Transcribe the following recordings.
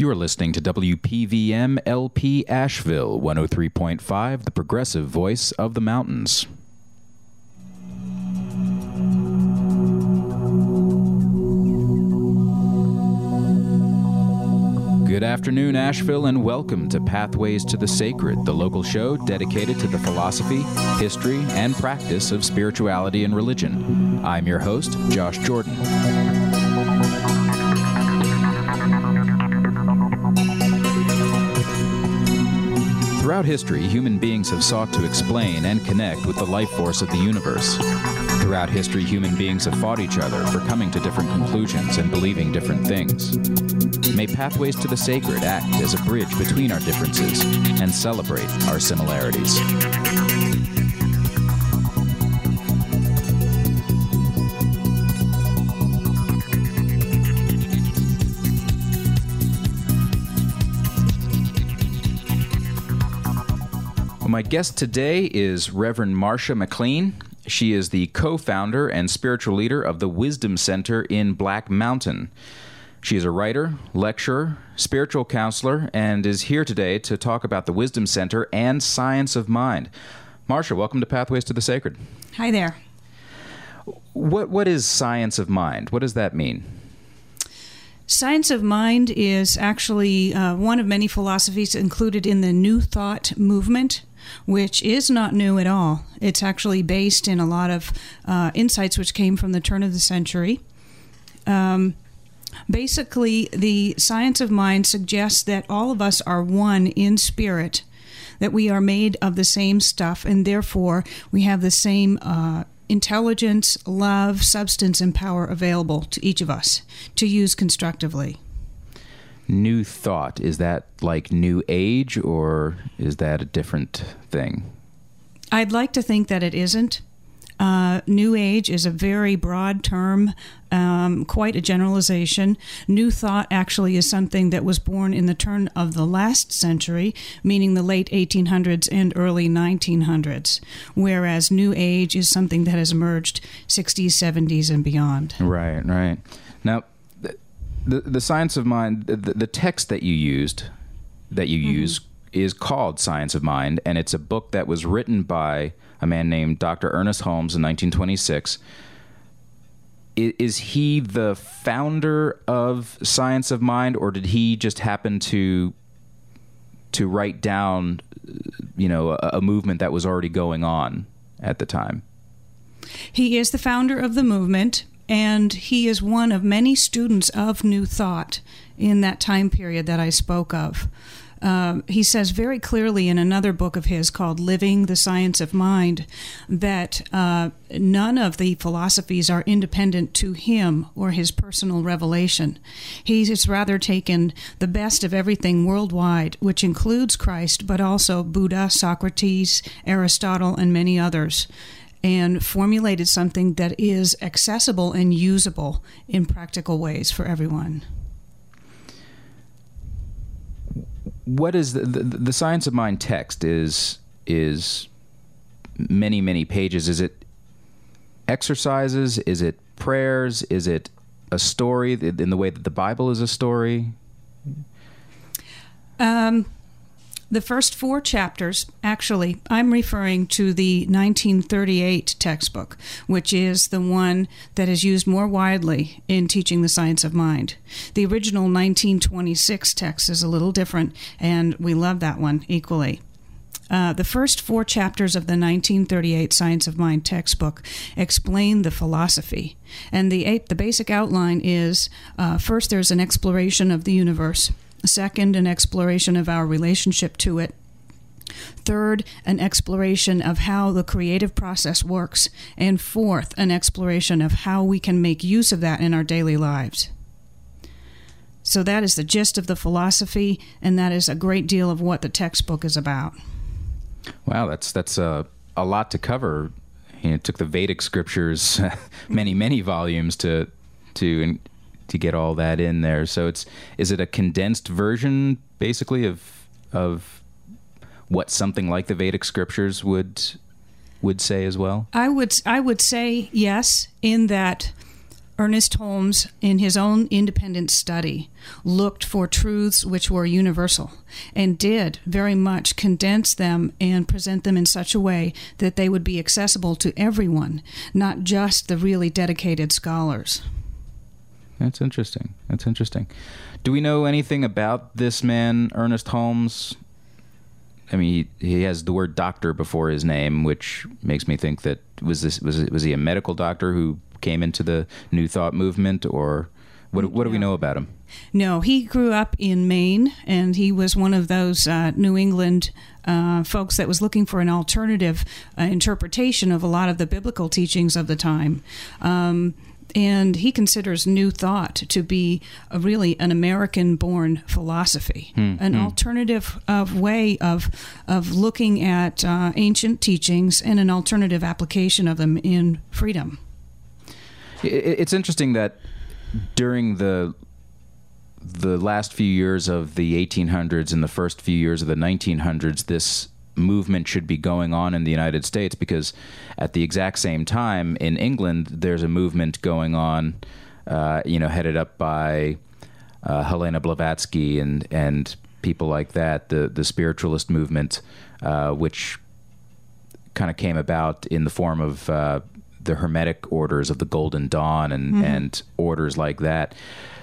You're listening to WPVM LP Asheville 103.5, the progressive voice of the mountains. Good afternoon, Asheville, and welcome to Pathways to the Sacred, the local show dedicated to the philosophy, history, and practice of spirituality and religion. I'm your host, Josh Jordan. Throughout history, human beings have sought to explain and connect with the life force of the universe. Throughout history, human beings have fought each other for coming to different conclusions and believing different things. May Pathways to the Sacred act as a bridge between our differences and celebrate our similarities. My guest today is Reverend Marcia McLean. She is the co-founder and spiritual leader of the Wisdom Center in Black Mountain. She is a writer, lecturer, spiritual counselor, and is here today to talk about the Wisdom Center and Science of Mind. Marcia, welcome to Pathways to the Sacred. Hi there. What is Science of Mind? What does that mean? Science of Mind is actually one of many philosophies included in the New Thought movement, which is not new at all. It's actually based in a lot of insights which came from the turn of the century. Basically, the science of mind suggests that all of us are one in spirit, that we are made of the same stuff, and therefore we have the same intelligence, love, substance, and power available to each of us to use constructively. New Thought, is that like New Age, or is that a different thing? I'd like to think that it isn't. New Age is a very broad term, quite a generalization. New Thought actually is something that was born in the turn of the last century, meaning the late 1800s and early 1900s, whereas New Age is something that has emerged 60s, 70s, and beyond. Right. Now, the Science of Mind, the text that you use is called Science of Mind, and it's a book that was written by a man named Dr. Ernest Holmes in 1926. Is he the founder of Science of Mind, or did he just happen to write down, a movement that was already going on at the time? He is the founder of the movement, and he is one of many students of New Thought in that time period that I spoke of. He says very clearly in another book of his called Living the Science of Mind that none of the philosophies are independent to him or his personal revelation. He has rather taken the best of everything worldwide, which includes Christ, but also Buddha, Socrates, Aristotle, and many others, and formulated something that is accessible and usable in practical ways for everyone. What is the Science of Mind text is many pages. Is it exercises? Is it prayers? Is it a story in the way that the Bible is a story? The first 4 chapters, actually, I'm referring to the 1938 textbook, which is the one that is used more widely in teaching the science of mind. The original 1926 text is a little different, and we love that one equally. The first 4 chapters of the 1938 Science of Mind textbook explain the philosophy. And the basic outline is, first, there's an exploration of the universe. Second, an exploration of our relationship to it. Third, an exploration of how the creative process works. And fourth, an exploration of how we can make use of that in our daily lives. So that is the gist of the philosophy, and that is a great deal of what the textbook is about. Wow, that's a lot to cover. It took the Vedic scriptures many volumes to get all that in there. So is it a condensed version basically of what something like the Vedic scriptures would say as well? I would say yes, in that Ernest Holmes, in his own independent study, looked for truths which were universal and did very much condense them and present them in such a way that they would be accessible to everyone, not just the really dedicated scholars. That's interesting. That's interesting. Do we know anything about this man, Ernest Holmes? I mean, he has the word doctor before his name, which makes me think that was he a medical doctor who came into the New Thought movement, or what do we know about him? No, he grew up in Maine, and he was one of those New England folks that was looking for an alternative interpretation of a lot of the biblical teachings of the time. And he considers New Thought to be really an American-born philosophy, an alternative way of looking at ancient teachings and an alternative application of them in freedom. It's interesting that during the last few years of the 1800s and the first few years of the 1900s, this movement should be going on in the United States, because at the exact same time in England there's a movement going on, headed up by Helena Blavatsky and people like that, the spiritualist movement, which kind of came about in the form of the Hermetic orders of the Golden Dawn and orders like that.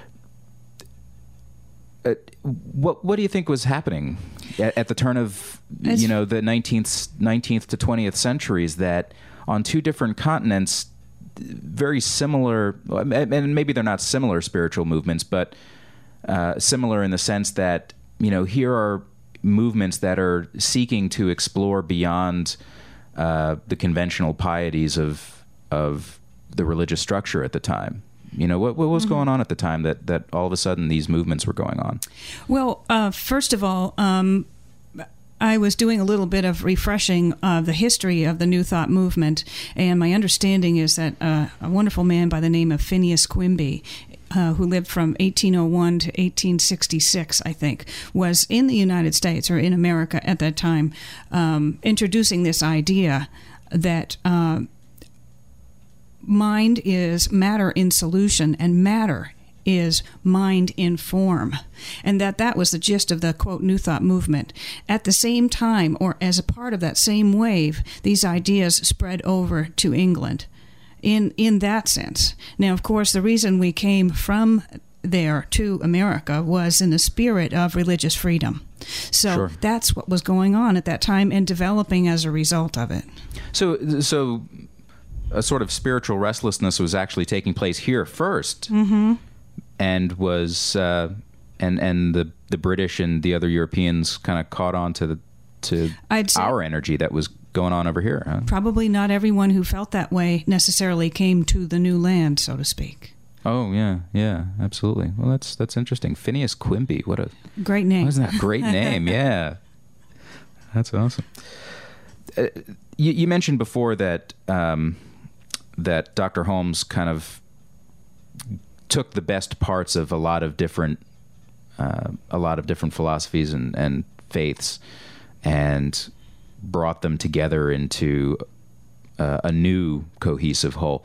What do you think was happening at the turn of the 19th to 20th centuries, that on two different continents, very similar, and maybe they're not similar spiritual movements, but similar in the sense that, here are movements that are seeking to explore beyond the conventional pieties of the religious structure at the time? What was going on at the time that all of a sudden these movements were going on? Well, first of all, I was doing a little bit of refreshing of the history of the New Thought movement, and my understanding is that a wonderful man by the name of Phineas Quimby, who lived from 1801 to 1866, I think, was in the United States, or in America at that time, introducing this idea that mind is matter in solution, and matter is mind in form, and that was the gist of the, quote, New Thought movement. At the same time, or as a part of that same wave, these ideas spread over to England in that sense. Now, of course, the reason we came from there to America was in the spirit of religious freedom. So sure. That's what was going on at that time and developing as a result of it. So a sort of spiritual restlessness was actually taking place here first, and was and the British and the other Europeans kind of caught on to our energy that was going on over here. Huh? Probably not everyone who felt that way necessarily came to the new land, so to speak. Oh yeah, absolutely. Well, that's interesting. Phineas Quimby, what a great name! Isn't that a great name? Yeah, that's awesome. You mentioned before that. That Dr. Holmes kind of took the best parts of a lot of different philosophies and faiths, and brought them together into a new cohesive whole.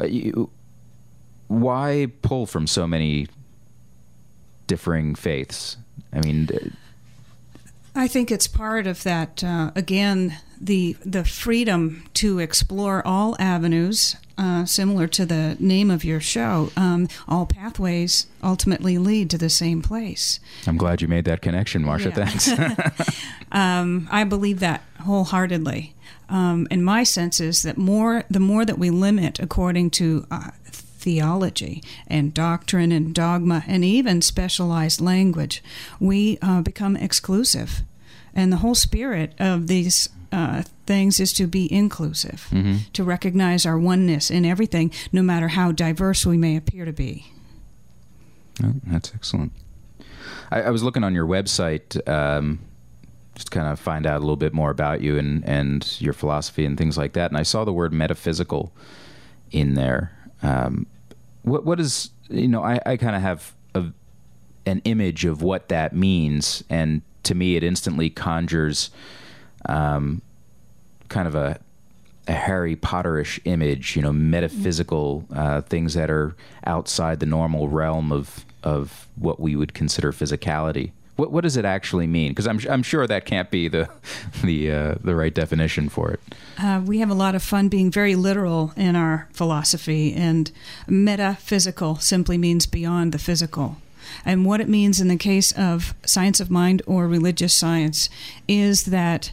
Why pull from so many differing faiths? I mean, I think it's part of that, again, the freedom to explore all avenues, similar to the name of your show. All pathways ultimately lead to the same place. I'm glad you made that connection, Marcia. Yeah. Thanks. I believe that wholeheartedly. And my sense is that the more that we limit according to theology and doctrine and dogma and even specialized language, we become exclusive. And the whole spirit of these things is to be inclusive, to recognize our oneness in everything, no matter how diverse we may appear to be. Oh, that's excellent. I was looking on your website just to kind of find out a little bit more about you and your philosophy and things like that, and I saw the word metaphysical in there. What is, I kind of have an image of what that means, and to me it instantly conjures kind of a a Harry Potterish image, metaphysical things that are outside the normal realm of what we would consider physicality. What does it actually mean? Because I'm sure that can't be the right definition for it. We have a lot of fun being very literal in our philosophy, and metaphysical simply means beyond the physical. And what it means in the case of science of mind or religious science is that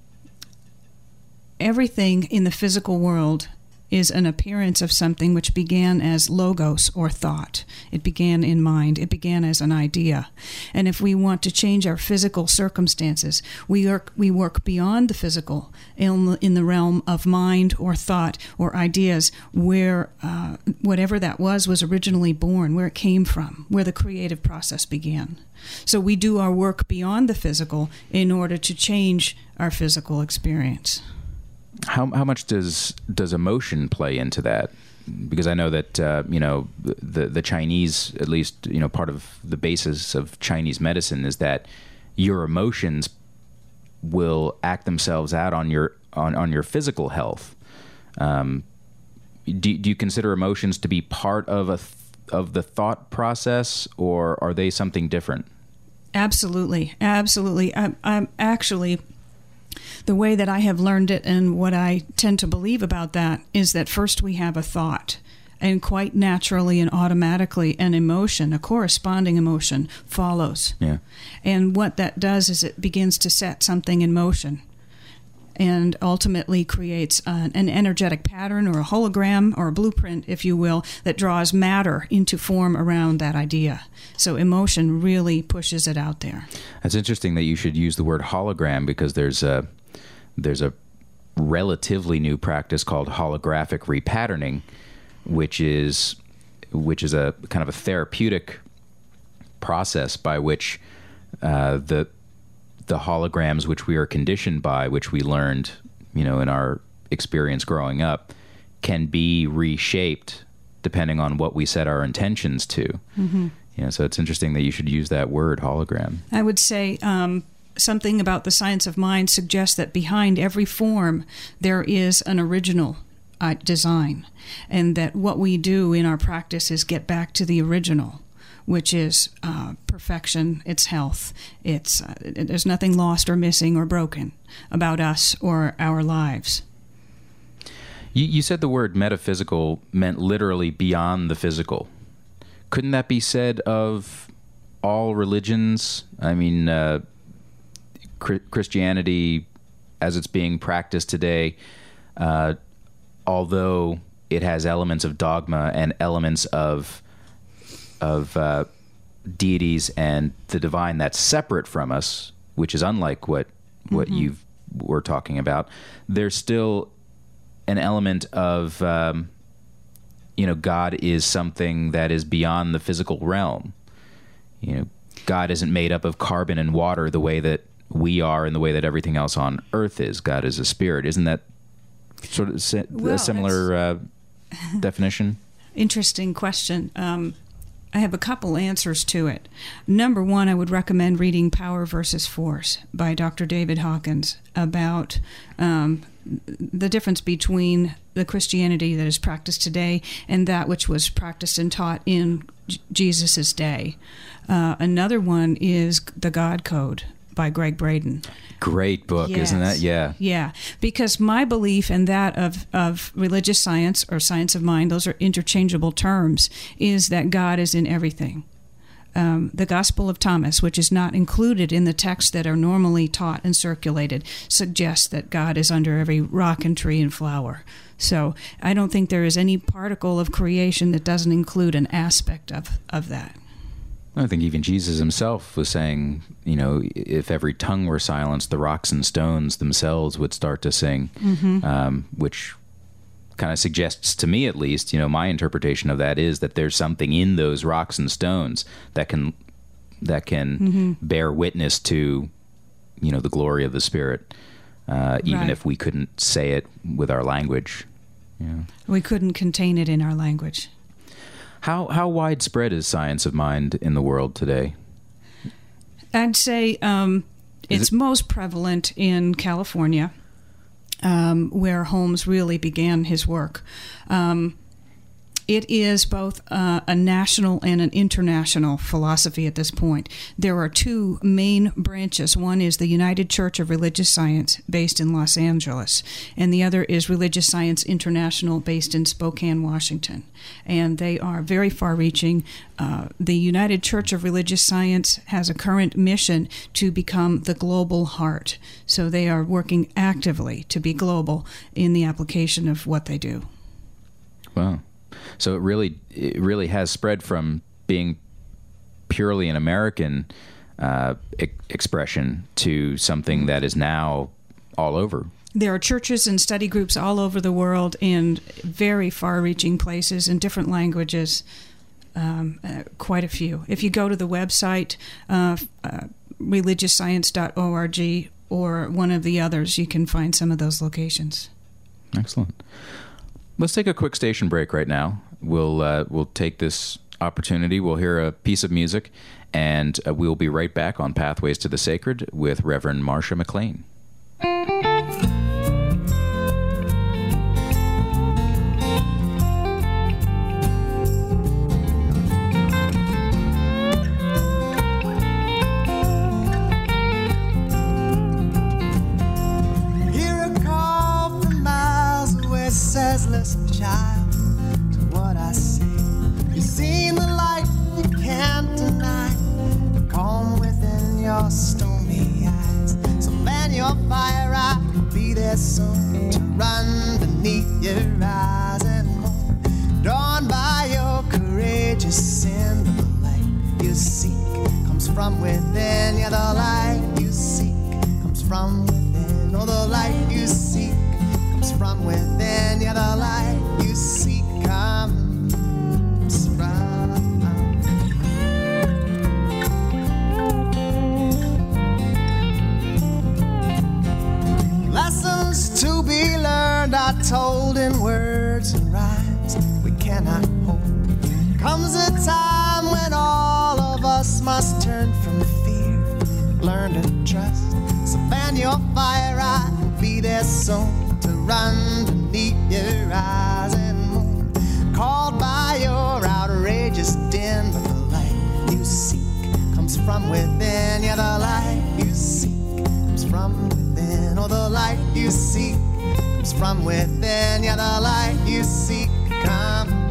everything in the physical world is an appearance of something which began as logos or thought. It began in mind. It began as an idea. And if we want to change our physical circumstances, we work beyond the physical in the realm of mind or thought or ideas where whatever that was originally born, where it came from, where the creative process began. So we do our work beyond the physical in order to change our physical experience. How much does emotion play into that? Because I know that the Chinese, at least part of the basis of Chinese medicine is that your emotions will act themselves out on your physical health. Do you consider emotions to be part of the thought process, or are they something different? Absolutely. I'm actually. The way that I have learned it and what I tend to believe about that is that first we have a thought, and quite naturally and automatically an emotion, a corresponding emotion, follows. Yeah. And what that does is it begins to set something in motion and ultimately creates an energetic pattern or a hologram or a blueprint, if you will, that draws matter into form around that idea. So emotion really pushes it out there. It's interesting that you should use the word hologram, because there's a relatively new practice called holographic repatterning, which is a kind of a therapeutic process by which the holograms which we are conditioned by, which we learned, in our experience growing up, can be reshaped depending on what we set our intentions to. Mm-hmm. So it's interesting that you should use that word, hologram. I would say something about the science of mind suggests that behind every form there is an original design, and that what we do in our practice is get back to the original, which is perfection, it's health. There's nothing lost or missing or broken about us or our lives. You said the word metaphysical meant literally beyond the physical. Couldn't that be said of all religions? I mean, Christianity, as it's being practiced today, although it has elements of dogma and elements of deities and the divine that's separate from us, which is unlike what you were talking about, there's still an element of God is something that is beyond the physical realm. God isn't made up of carbon and water the way that we are and the way that everything else on earth is. God is a spirit. Isn't that sort of a similar definition? Interesting question. I have a couple answers to it. Number one, I would recommend reading Power versus Force by Dr. David Hawkins about the difference between the Christianity that is practiced today and that which was practiced and taught in Jesus' day. Another one is The God Code by Greg Braden. Great book, yes. Isn't that? Yeah. Yeah, because my belief and that of religious science or science of mind, those are interchangeable terms, is that God is in everything. The Gospel of Thomas, which is not included in the texts that are normally taught and circulated, suggests that God is under every rock and tree and flower. So I don't think there is any particle of creation that doesn't include an aspect of that. I think even Jesus himself was saying, if every tongue were silenced, the rocks and stones themselves would start to sing, which kind of suggests to me, at least, my interpretation of that is that there's something in those rocks and stones that can bear witness to, the glory of the Spirit, even if we couldn't say it with our language. Yeah. We couldn't contain it in our language. How widespread is science of mind in the world today? I'd say it's most prevalent in California. where Holmes really began his work. It is both a national and an international philosophy at this point. There are two main branches. One is the United Church of Religious Science, based in Los Angeles, and the other is Religious Science International, based in Spokane, Washington. And they are very far-reaching. The United Church of Religious Science has a current mission to become the global heart. So they are working actively to be global in the application of what they do. Wow. So it really has spread from being purely an American expression to something that is now all over. There are churches and study groups all over the world in very far-reaching places in different languages, quite a few. If you go to the website, religiousscience.org, or one of the others, you can find some of those locations. Excellent. Let's take a quick station break right now. We'll take this opportunity. We'll hear a piece of music, and we'll be right back on Pathways to the Sacred with Reverend Marsha McLean. Says, listen, child, to what I say. You've seen the light you can't deny, the calm within your stormy eyes. So fan your fire, I will be there soon to run beneath your eyes and moon. Drawn by your courageous sin, the light you seek comes from within. Yeah, the light you seek comes from within. Oh, the light you seek from within, yeah, the light you seek comes from. Lessons to be learned are told in words and rhymes we cannot hold. Comes a time when all of us must turn from fear, learn to trust. So fan your fire, I will be there soon to run beneath your eyes and moon. Called by your outrageous din, but the light you seek comes from within. Yeah, the light you seek comes from within. Oh, the light you seek comes from within. Yeah, the light you seek comes from.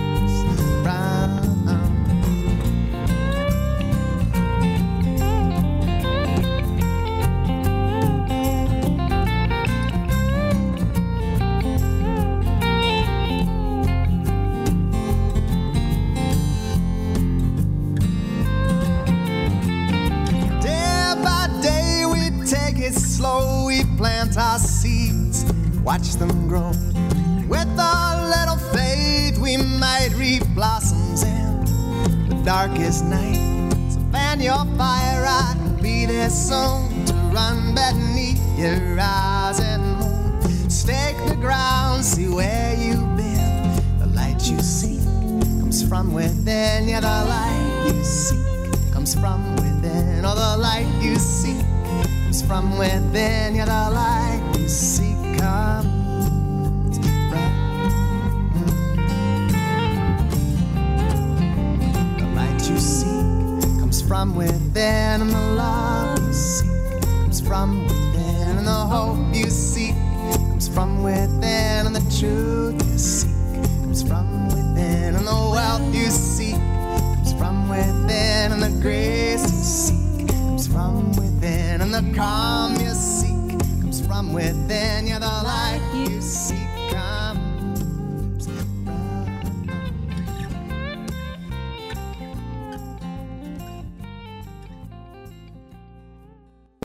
Slow, we plant our seeds, watch them grow. With a little faith, we might reap blossoms in the darkest night. So fan your fire, I will be there soon to run beneath your eyes and moon. Stake the ground, see where you've been. The light you seek comes from within. Yeah, the light you seek comes from within. Oh, the light you seek from within, yeah, the light you seek comes from. The light you seek comes from within, and the love you seek comes from within, and the hope you seek comes from within, and the truth you seek comes from within, and the wealth you seek comes from within, and the grace you seek comes from within, and the calm you seek comes from within.